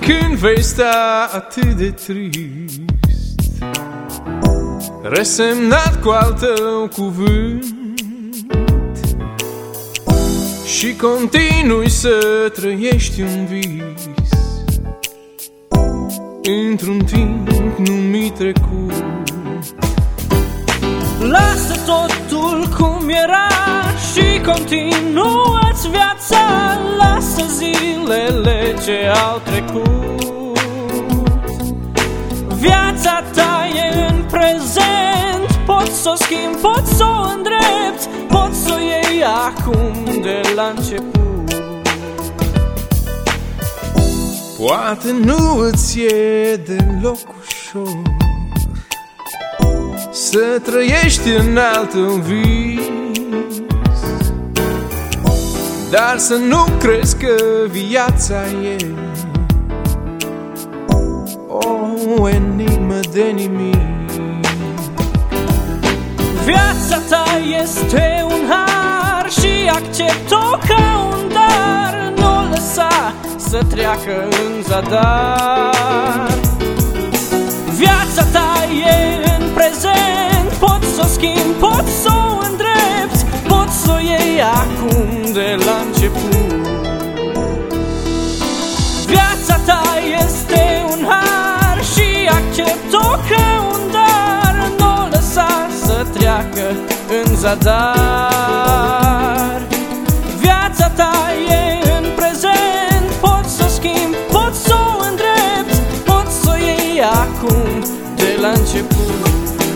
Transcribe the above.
când vei sta atât de trist, resemnat cu al tău cuvânt, și continui să trăiești un vis într-un timp numit trecut. Lasă totul cum era și continuă-ți viața. Lasă zilele ce au trecut. Viața ta e în prezent, poți să o schimbi, poți să o îndrepți, poți să o iei acum de la început. Poate nu îți e deloc ușor să trăiești în altul vis, dar să nu crezi că viața e o enigmă de nimic. Viața ta este un har și accept-o ca un dar. Nu o lăsa să treacă în zadar. Viața ta e în prezent, poți să o schimbi, poți să o îndrepți, poți să o iei acum de la început. Viața ta este un har și accept-o ca un dar. Nu o lăsa să treacă în zadar. Viața ta e în prezent, poți să o schimbi, poți să o îndrepți, poți să o iei acum de la început.